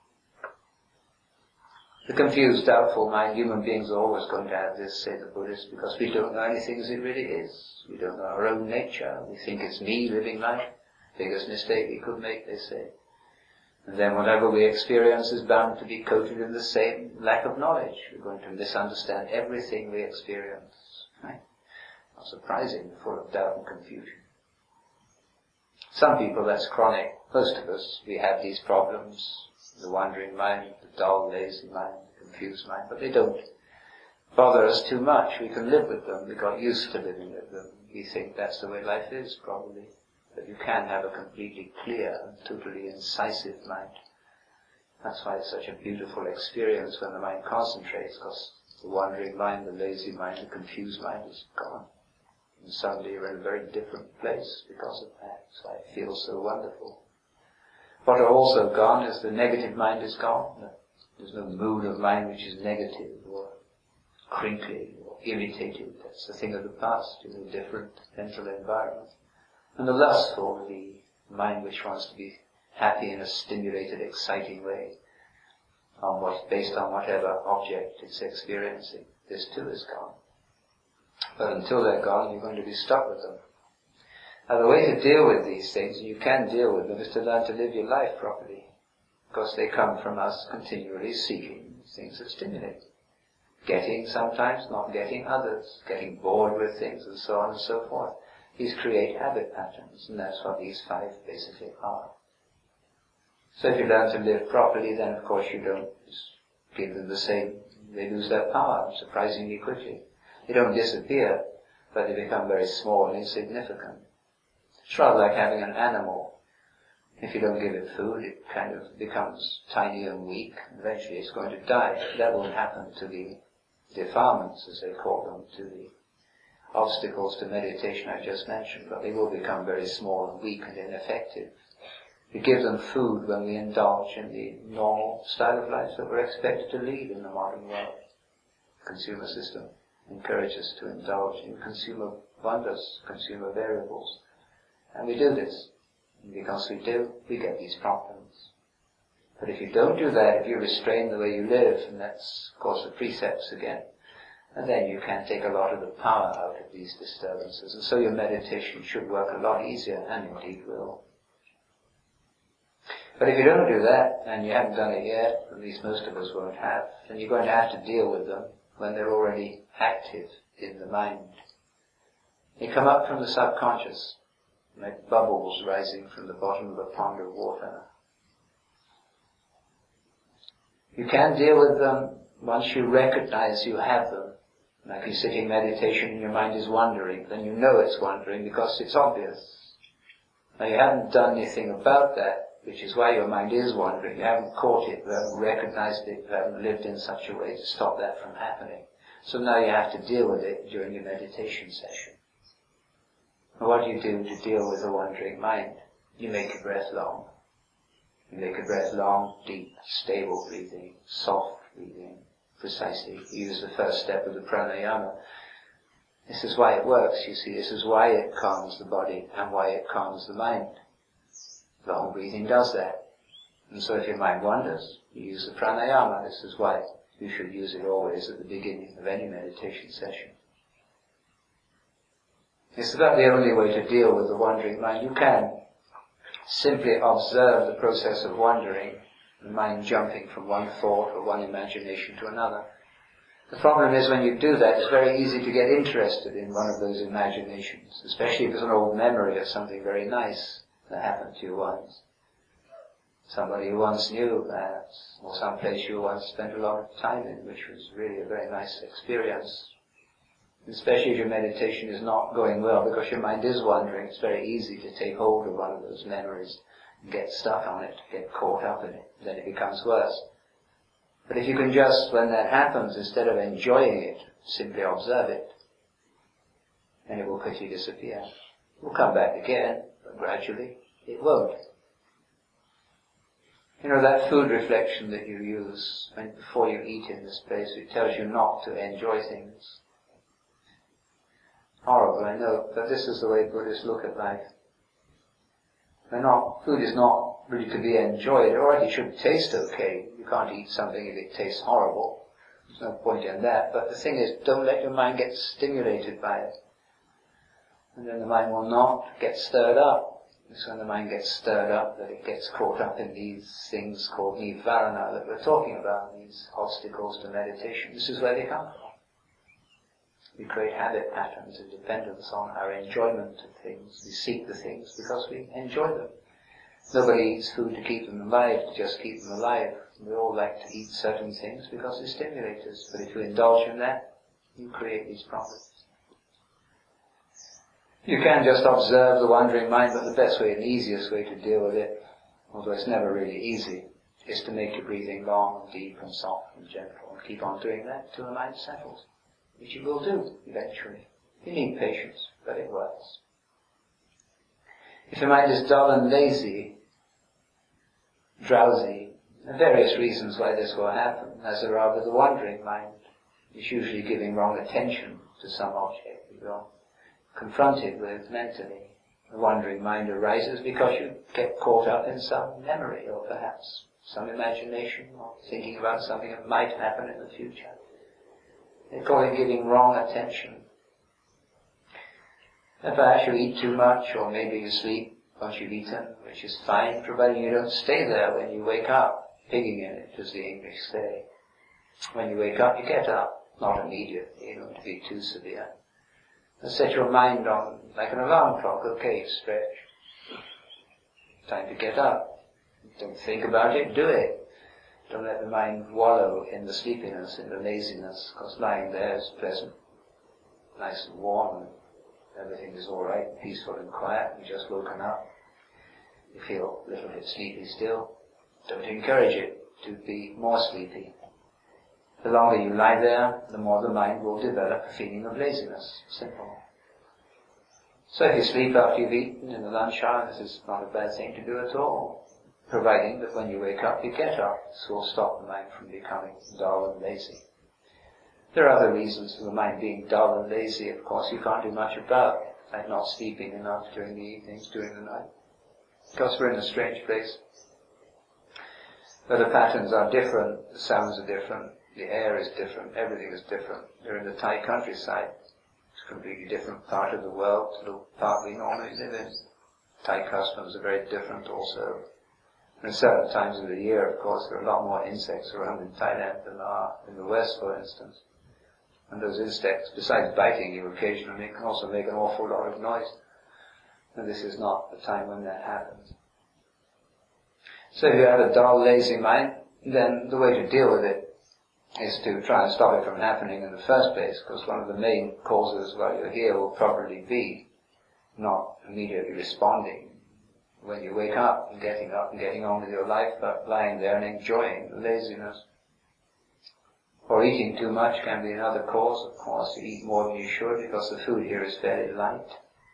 The confused, doubtful mind, human beings are always going to have this, say the Buddhists, because we don't know anything as it really is. We don't know our own nature. We think it's me living life. Biggest mistake we could make, they say. And then whatever we experience is bound to be coated in the same lack of knowledge. We're going to misunderstand everything we experience. Right? Not surprising, full of doubt and confusion. Some people, that's chronic. Most of us, we have these problems. The wandering mind, the dull, lazy mind, the confused mind. But they don't bother us too much. We can live with them. We got used to living with them. We think that's the way life is, probably. But you can have a completely clear and totally incisive mind. That's why it's such a beautiful experience when the mind concentrates, because the wandering mind, the lazy mind, the confused mind is gone. And suddenly you're in a very different place because of that. That's why it feels so wonderful. What are also gone is the negative mind is gone. There's no mood of mind which is negative or crinkly or irritated. That's a thing of the past, in a different mental environment. And the lustful, the mind which wants to be happy in a stimulated, exciting way, on what, based on whatever object it's experiencing. This too is gone. But until they're gone, you're going to be stuck with them. Now the way to deal with these things, and you can deal with them, is to learn to live your life properly. Because they come from us continually seeking things that stimulate. Getting sometimes, not getting others. Getting bored with things and so on and so forth. These create habit patterns, and that's what these five basically are. So if you learn to live properly, then of course you don't give them the same. They lose their power surprisingly quickly. They don't disappear, but they become very small and insignificant. It's rather like having an animal. If you don't give it food, it kind of becomes tiny and weak. Eventually it's going to die. That won't happen to the defilements, as they call them, to the obstacles to meditation I just mentioned, but they will become very small and weak and ineffective. We give them food when we indulge in the normal style of life that we're expected to lead in the modern world. The consumer system encourages us to indulge in consumer wonders, consumer variables. And we do this. And because we do, we get these problems. But if you don't do that, if you restrain the way you live, and that's of course the precepts again, and then you can take a lot of the power out of these disturbances. And so your meditation should work a lot easier, and indeed will. But if you don't do that, and you haven't done it yet, at least most of us won't have, then you're going to have to deal with them when they're already active in the mind. They come up from the subconscious, like bubbles rising from the bottom of a pond of water. You can deal with them once you recognize you have them. Like you sit in meditation and your mind is wandering, then you know it's wandering because it's obvious. Now you haven't done anything about that, which is why your mind is wandering. You haven't caught it, you haven't recognized it, you haven't lived in such a way to stop that from happening. So now you have to deal with it during your meditation session. And what do you do to deal with a wandering mind? You make your breath long. You make a breath long, deep, stable breathing, soft breathing, precisely. You use the first step of the pranayama. This is why it works, you see. This is why it calms the body and why it calms the mind. Long breathing does that. And so if your mind wanders, you use the pranayama. This is why you should use it always at the beginning of any meditation session. It's about the only way to deal with the wandering mind. You can simply observe the process of wandering, the mind jumping from one thought or one imagination to another. The problem is when you do that, it's very easy to get interested in one of those imaginations, especially if it's an old memory of something very nice that happened to you once. Somebody you once knew, perhaps, or some place you once spent a lot of time in, which was really a very nice experience. Especially if your meditation is not going well, because your mind is wandering, it's very easy to take hold of one of those memories and get stuck on it, get caught up in it. Then it becomes worse. But if you can just, when that happens, instead of enjoying it, simply observe it, then it will quickly disappear. It will come back again, but gradually it won't. You know, that food reflection that you use when, before you eat in this place, it tells you not to enjoy things. Horrible, I know, but this is the way Buddhists look at life. They're not, food is not really to be enjoyed. Alright, it should taste okay. You can't eat something if it tastes horrible. There's no point in that. But the thing is, don't let your mind get stimulated by it. And then the mind will not get stirred up. It's when the mind gets stirred up that it gets caught up in these things called nivarana that we're talking about, these obstacles to meditation. This is where they come from. We create habit patterns and dependence on our enjoyment of things. We seek the things because we enjoy them. Nobody eats food to keep them alive, to just keep them alive. We all like to eat certain things because they stimulate us. But if you indulge in that, you create these problems. You can just observe the wandering mind, but the best way and easiest way to deal with it, although it's never really easy, is to make your breathing long and deep and soft and gentle, and keep on doing that till the mind settles, which you will do eventually. You need patience, but it works. If your mind is dull and lazy, drowsy, there are various reasons why this will happen, as there are with the wandering mind. It's usually giving wrong attention to some object that you're confronted with mentally. The wandering mind arises because you get caught up in some memory, or perhaps some imagination, or thinking about something that might happen in the future. They call it giving wrong attention. If perhaps you eat too much, or maybe you sleep once you've eaten, which is fine, provided you don't stay there when you wake up, pigging in it, as the English say. When you wake up, you get up, not immediately, you don't want to be too severe. And set your mind on, like an alarm clock, okay, stretch. Time to get up. Don't think about it, do it. Don't let the mind wallow in the sleepiness, in the laziness, because lying there is pleasant, nice and warm, and everything is all right, peaceful and quiet. You've just woken up. You feel a little bit sleepy still. Don't encourage it to be more sleepy. The longer you lie there, the more the mind will develop a feeling of laziness. Simple. So if you sleep after you've eaten in the lunch hour, this is not a bad thing to do at all, providing that when you wake up, you get up. This will stop the mind from becoming dull and lazy. There are other reasons for the mind being dull and lazy, of course, you can't do much about, like not sleeping enough during the evenings, during the night. Because we're in a strange place, where the patterns are different, the sounds are different, the air is different, everything is different. You're in the Thai countryside. It's a completely different part of the world to the part we normally live in. Thai customs are very different also. And at certain times of the year, of course, there are a lot more insects around in Thailand than there are in the West, for instance. And those insects, besides biting you occasionally, can also make an awful lot of noise. And this is not the time when that happens. So if you have a dull, lazy mind, then the way to deal with it is to try and stop it from happening in the first place, because one of the main causes while you're here will probably be not immediately responding when you wake up and getting up and getting on with your life, but lying there and enjoying the laziness. Or eating too much can be another cause, of course. You eat more than you should because the food here is fairly light.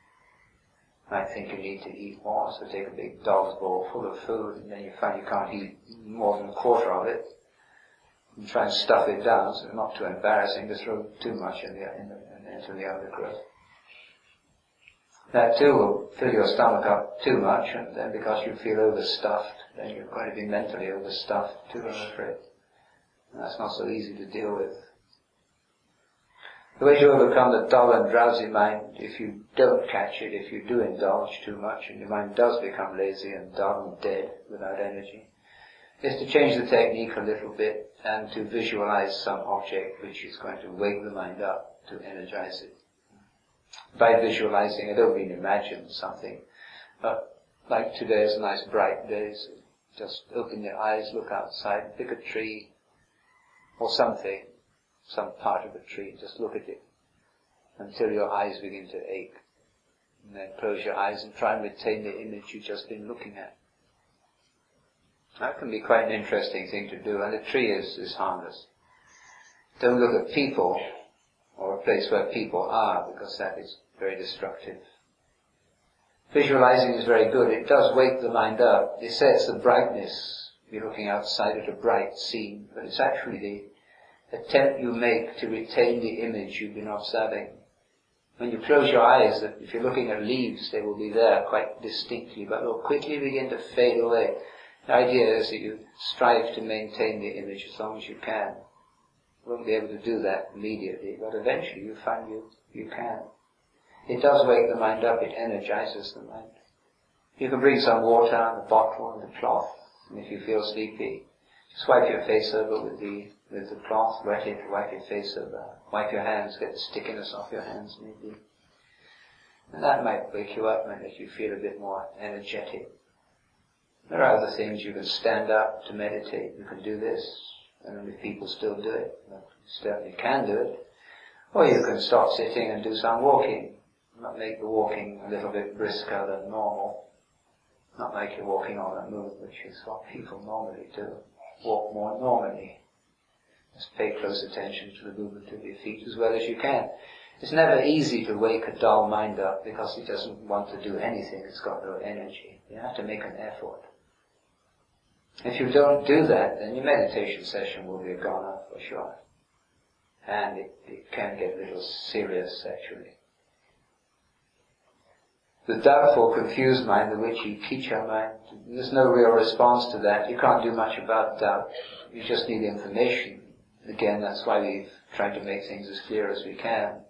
I think you need to eat more, so take a big dog's bowl full of food, and then you find you can't eat more than a quarter of it. And try and stuff it down, so it's not too embarrassing to throw too much in the, in the, into the undergrowth. That too will fill your stomach up too much, and then because you feel overstuffed, then you're going to be mentally overstuffed too, I'm afraid. And that's not so easy to deal with. The way to overcome the dull and drowsy mind, if you don't catch it, if you do indulge too much, and your mind does become lazy and dull and dead without energy, is to change the technique a little bit and to visualize some object which is going to wake the mind up, to energize it. By visualizing, I don't mean imagine something, but like today is a nice bright day, so just open your eyes, look outside, pick a tree or something, some part of a tree, just look at it until your eyes begin to ache. And then close your eyes and try and retain the image you've just been looking at. That can be quite an interesting thing to do, and a tree is, is harmless. Don't look at people or a place where people are, because that is very destructive. Visualizing is very good. It does wake the mind up. They say it's the brightness. You're looking outside at a bright scene, but it's actually the attempt you make to retain the image you've been observing. When you close your eyes, if you're looking at leaves, they will be there quite distinctly, but they'll quickly begin to fade away. The idea is that you strive to maintain the image as long as you can. You won't be able to do that immediately, but eventually you find you, you can. It does wake the mind up, it energizes the mind. You can bring some water and a bottle and a cloth, and if you feel sleepy, just wipe your face over with the with the cloth, wet it, wipe your face over, wipe your hands, get the stickiness off your hands maybe. And that might wake you up and make you feel a bit more energetic. There are other things. You can stand up to meditate, you can do this. I don't know if people still do it, but you certainly can do it. Or you can stop sitting and do some walking. Might make the walking a little bit brisker than normal. Not like you're walking on a move, which is what people normally do. Walk more normally. Just pay close attention to the movement of your feet as well as you can. It's never easy to wake a dull mind up because it doesn't want to do anything. It's got no energy. You have to make an effort. If you don't do that, then your meditation session will be a goner for sure. And it, it can get a little serious actually. The doubtful, confused mind, the witchy, teacher mind, there's no real response to that. You can't do much about doubt. You just need information. Again, that's why we've tried to make things as clear as we can.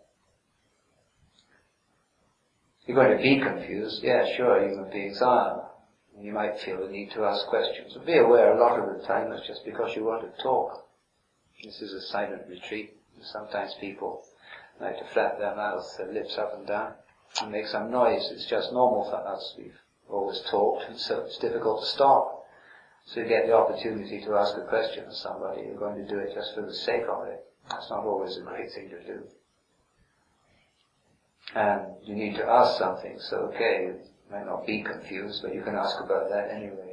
You're going to be confused. Yeah, sure, human beings are. You might feel the need to ask questions. But be aware, a lot of the time it's just because you want to talk. This is a silent retreat. Sometimes people like to flap their mouths, their lips up and down, and make some noise. It's just normal for us. We've always talked, and so it's difficult to stop. So you get the opportunity to ask a question to somebody. You're going to do it just for the sake of it. That's not always a great thing to do. And you need to ask something, so okay, you might not be confused, but you can ask about that anyway.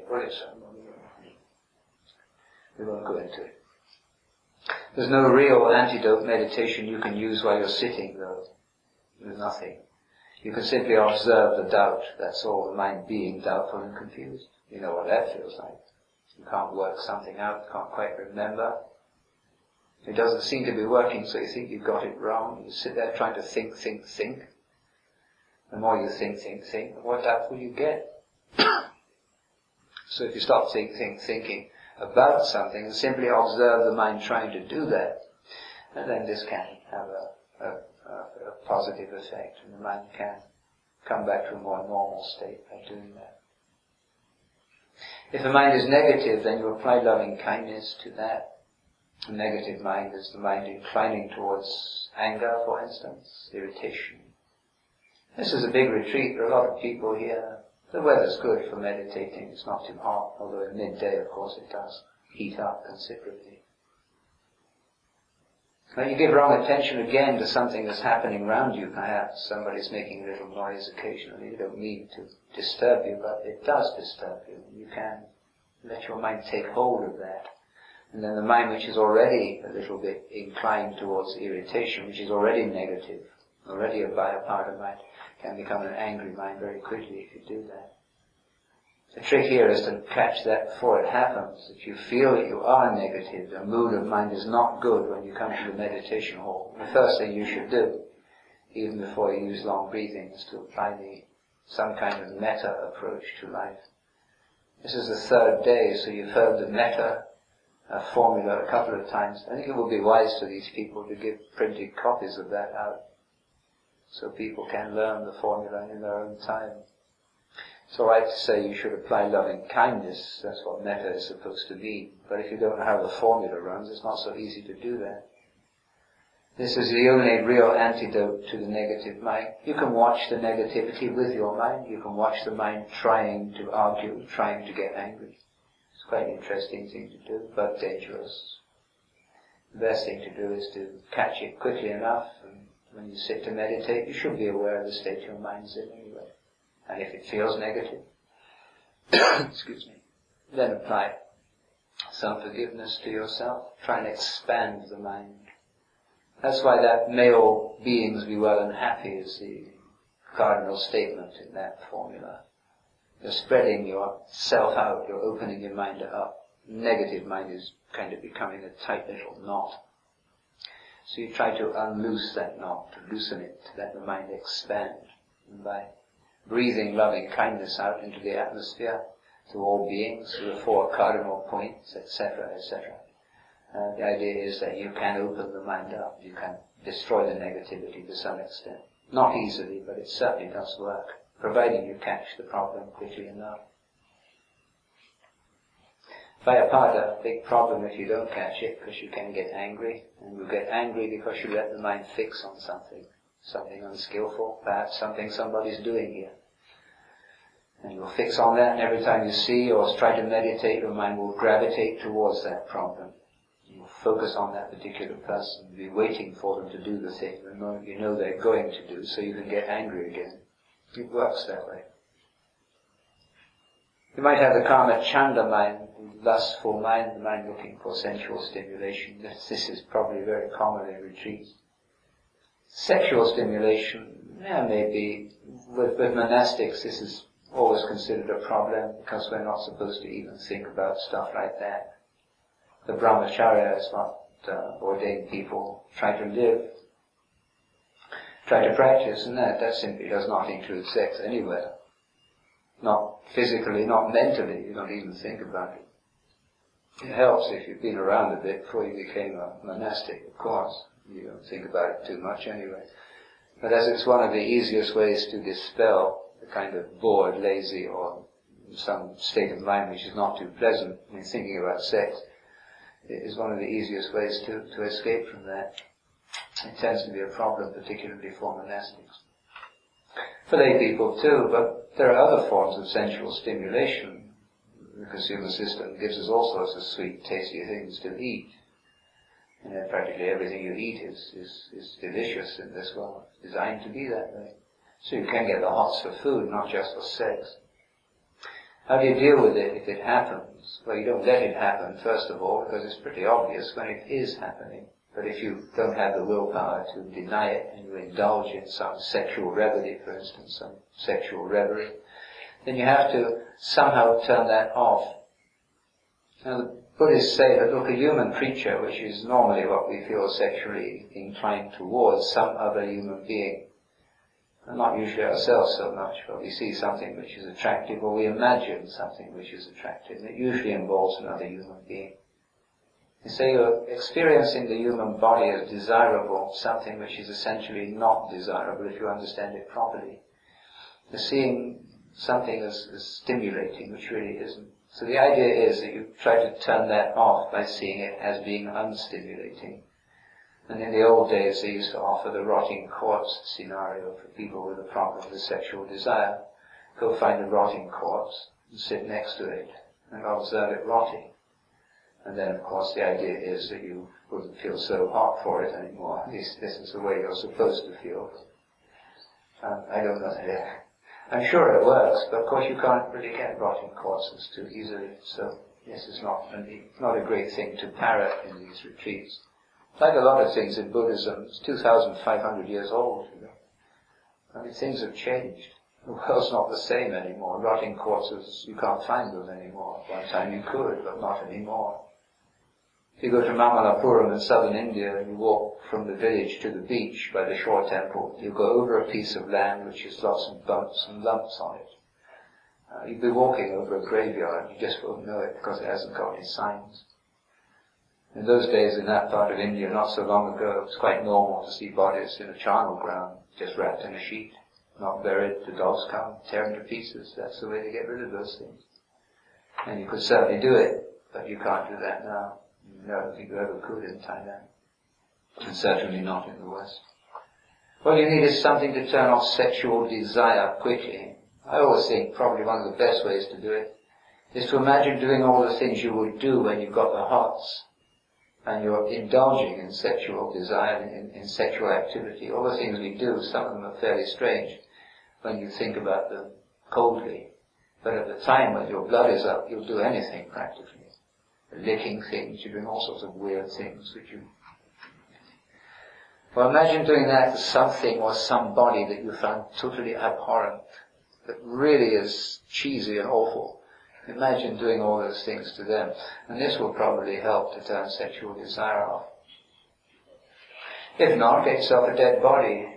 We won't go into it. There's no real antidote meditation you can use while you're sitting, though. There's nothing. You can simply observe the doubt, that's all, the mind being doubtful and confused. You know what that feels like. You can't work something out, can't quite remember. It doesn't seem to be working, so you think you've got it wrong. You sit there trying to think, think, think. The more you think, think, think, the more doubtful you get. So if you stop think, think, thinking about something and simply observe the mind trying to do that, and then this can have a, a, a, a positive effect, and the mind can come back to a more normal state by doing that. If the mind is negative, then you apply loving kindness to that. A negative mind is the mind inclining towards anger, for instance, irritation. This is a big retreat. There are a lot of people here. The weather's good for meditating. It's not too hot, although at midday, of course, it does heat up considerably. When you give wrong attention again to something that's happening around you, perhaps somebody's making a little noise occasionally. You don't mean to disturb you, but it does disturb you. You can let your mind take hold of that. And then the mind which is already a little bit inclined towards irritation, which is already negative, already a part of mind, can become an angry mind very quickly if you do that. The trick here is to catch that before it happens. If you feel that you are negative, the mood of mind is not good when you come to the meditation hall. The first thing you should do, even before you use long breathing, is to apply the, some kind of metta approach to life. This is the third day, so you've heard the metta uh, formula a couple of times. I think it would be wise for these people to give printed copies of that out, so people can learn the formula in their own time. It's all right to say you should apply loving kindness. That's what metta is supposed to be. But if you don't know how the formula runs, it's not so easy to do that. This is the only real antidote to the negative mind. You can watch the negativity with your mind. You can watch the mind trying to argue, trying to get angry. It's quite an interesting thing to do, but dangerous. The best thing to do is to catch it quickly enough, and when you sit to meditate, you should be aware of the state your mind's in anyway. And if it feels negative, excuse me, then apply some forgiveness to yourself. Try and expand the mind. That's why that may all beings be well and happy is the cardinal statement in that formula. You're spreading yourself out, you're opening your mind up. Negative mind is kind of becoming a tight little knot. So you try to unloose that knot, to loosen it, to let the mind expand. And by breathing loving kindness out into the atmosphere, to all beings, to the four cardinal points, et cetera, et cetera. Uh, the idea is that you can open the mind up, you can destroy the negativity to some extent. Not easily, but it certainly does work, providing you catch the problem quickly enough. Vyapada, big problem if you don't catch it, because you can get angry, and you get angry because you let the mind fix on something. Something unskillful, perhaps something somebody's doing here. And you'll fix on that, and every time you see or try to meditate, your mind will gravitate towards that problem. You'll focus on that particular person, be waiting for them to do the thing, the moment you know they're going to do, so you can get angry again. It works that way. You might have the kama chanda mind, lustful mind, the mind looking for sensual stimulation. This, this is probably very common in retreats. Sexual stimulation, yeah, maybe. With, with monastics, this is always considered a problem because we're not supposed to even think about stuff like that. The brahmacharya is what uh, ordained people try to live, try to practice, and that, that simply does not include sex anywhere. Not physically, not mentally, you don't even think about it. It helps if you've been around a bit before you became a monastic, of course. You don't think about it too much anyway. But as it's one of the easiest ways to dispel the kind of bored, lazy, or some state of mind which is not too pleasant in thinking about sex, it is one of the easiest ways to, to escape from that. It tends to be a problem, particularly for monastics. For lay people too, but there are other forms of sensual stimulation. The consumer system gives us all sorts of sweet, tasty things to eat. And then practically everything you eat is, is, is delicious in this world. It's designed to be that way. So you can get the hots for food, not just for sex. How do you deal with it if it happens? Well, you don't let it happen, first of all, because it's pretty obvious when it is happening. But if you don't have the willpower to deny it, and you indulge in some sexual revelry, for instance, some sexual revelry, then you have to somehow turn that off. Now the Buddhists say that, look, a human creature, which is normally what we feel sexually inclined towards, some other human being, and not usually ourselves so much, but we see something which is attractive, or we imagine something which is attractive, and it usually involves another human being. And so you're experiencing the human body as desirable, something which is essentially not desirable if you understand it properly. You're seeing something as, as stimulating, which really isn't. So the idea is that you try to turn that off by seeing it as being unstimulating. And in the old days they used to offer the rotting corpse scenario for people with a problem with sexual desire. Go find a rotting corpse and sit next to it and observe it rotting. And then, of course, the idea is that you wouldn't feel so hot for it anymore. At least this is the way you're supposed to feel. Um, I don't know. I'm sure it works, but of course you can't really get rotting corpses too easily. So this is not a, not a great thing to parrot in these retreats. Like a lot of things in Buddhism, it's two thousand five hundred years old. You know. I mean, things have changed. The world's not the same anymore. Rotting corpses, you can't find them anymore. One time you could, but not anymore. If you go to Mamallapuram in southern India and you walk from the village to the beach by the shore temple, you go over a piece of land which has lots of bumps and lumps on it. Uh, you'll be walking over a graveyard, you just won't know it because it hasn't got any signs. In those days in that part of India, not so long ago, it was quite normal to see bodies in a charnel ground, just wrapped in a sheet, not buried. The dogs come, tear them to pieces. That's the way to get rid of those things. And you could certainly do it, but you can't do that now. I don't think you ever could in Thailand, and certainly not in the West. What you need is something to turn off sexual desire quickly. I always think probably one of the best ways to do it is to imagine doing all the things you would do when you've got the hots, and you're indulging in sexual desire, in, in sexual activity. All the things we do, some of them are fairly strange when you think about them coldly. But at the time when your blood is up, you'll do anything practically. Licking things, you're doing all sorts of weird things which you... Well, imagine doing that to something or somebody that you find totally abhorrent, that really is cheesy and awful. Imagine doing all those things to them. And this will probably help to turn sexual desire off. If not, get yourself a dead body.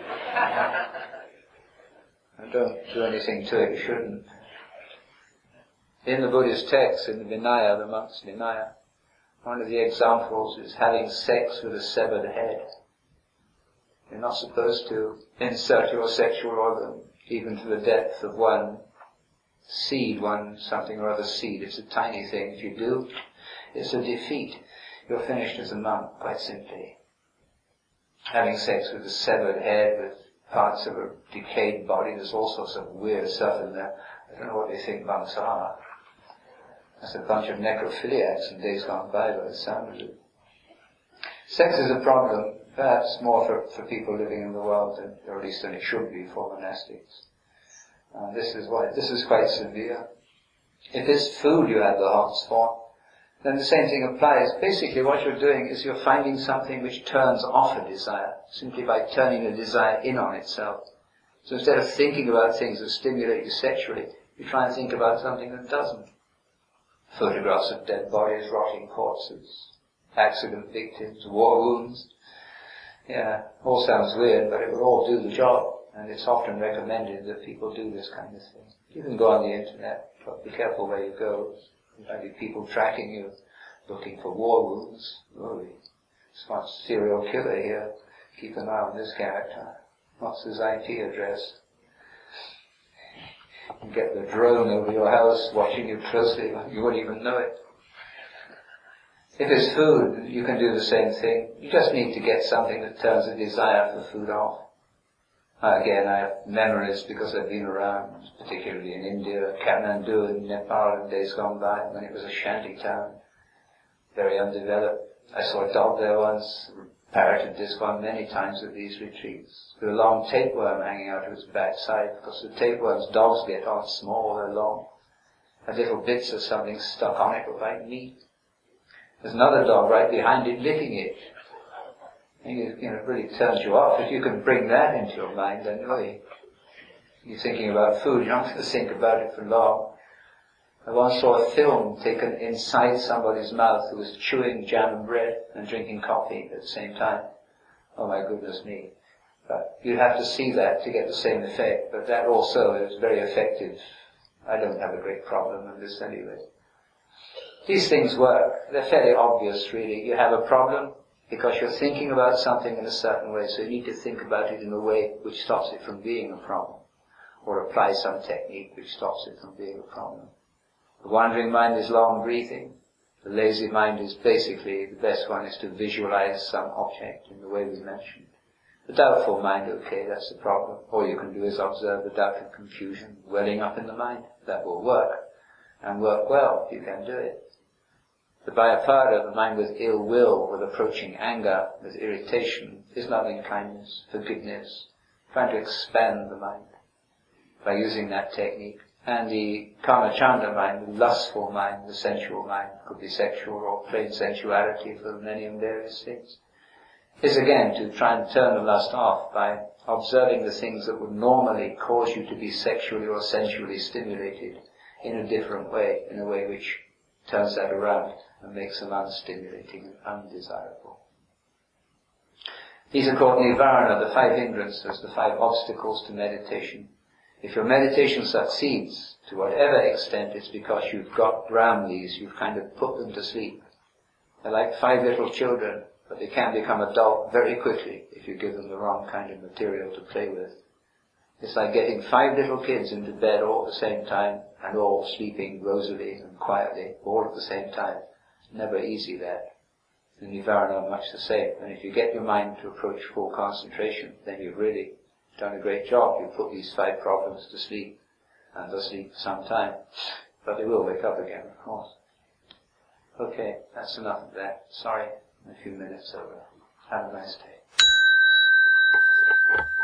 And don't do anything to it you shouldn't. In the Buddhist text, in the Vinaya, the monk's Vinaya, one of the examples is having sex with a severed head. You're not supposed to insert your sexual organ even to the depth of one seed, one something or other seed. It's a tiny thing. If you do, it's a defeat. You're finished as a monk, quite simply. Having sex with a severed head, with parts of a decayed body, there's all sorts of weird stuff in there. I don't know what they think monks are. That's a bunch of necrophiliacs in days gone by by the sound of it. Sex is a problem, perhaps more for, for people living in the world, than, or at least than it should be for monastics. Uh, this is why, this is quite severe. If it's food you have the hots for, then the same thing applies. Basically what you're doing is you're finding something which turns off a desire, simply by turning a desire in on itself. So instead of thinking about things that stimulate you sexually, you try and think about something that doesn't. Photographs of dead bodies, rotting corpses, accident victims, war wounds. Yeah, all sounds weird, but it will all do the job. And it's often recommended that people do this kind of thing. You can go on the internet, but be careful where you go. There might be people tracking you, looking for war wounds. Oh, smart serial killer here. Keep an eye on this character. What's his I P address? You get the drone over your house watching you closely, you wouldn't even know it. If it's food, you can do the same thing. You just need to get something that turns the desire for food off. Uh, again, I have memories because I've been around, particularly in India, Kathmandu in Nepal in days gone by, when it was a shanty town, very undeveloped. I saw a dog there once, parroted this one many times at these retreats, with a long tapeworm hanging out of its backside, because the tapeworms dogs get on small, they're long. And little bits of something stuck on it look like meat. There's another dog right behind it licking it. And you, you know, it really turns you off. If you can bring that into your mind, then oh, you're thinking about food, you're not going to think about it for long. I once saw a film taken inside somebody's mouth who was chewing jam and bread and drinking coffee at the same time. Oh my goodness me. But you'd have to see that to get the same effect, but that also is very effective. I don't have a great problem with this anyway. These things work. They're fairly obvious, really. You have a problem because you're thinking about something in a certain way, so you need to think about it in a way which stops it from being a problem, or apply some technique which stops it from being a problem. The wandering mind is long breathing. The lazy mind is basically, the best one is to visualize some object in the way we mentioned. The doubtful mind, okay, that's the problem. All you can do is observe the doubt and confusion welling up in the mind. That will work, and work well if you can do it. The Vyapada, the mind with ill will, with approaching anger, with irritation, is loving kindness, forgiveness, trying to expand the mind by using that technique. And the Kamachanda mind, the lustful mind, the sensual mind, could be sexual or plain sensuality for many and various things, is again to try and turn the lust off by observing the things that would normally cause you to be sexually or sensually stimulated in a different way, in a way which turns that around and makes them unstimulating and undesirable. These are called nivarana, the five hindrances, the five obstacles to meditation. If your meditation succeeds, to whatever extent, it's because you've got around these, you've kind of put them to sleep. They're like five little children, but they can become adult very quickly if you give them the wrong kind of material to play with. It's like getting five little kids into bed all at the same time, and all sleeping rosily and quietly, all at the same time. Never easy, that. The nivarana are much the same. And if you get your mind to approach full concentration, then you've really done a great job. You put these five problems to sleep, and they'll sleep for some time. But they will wake up again, of course. Okay, that's enough of that. Sorry, a few minutes over. Have a nice day.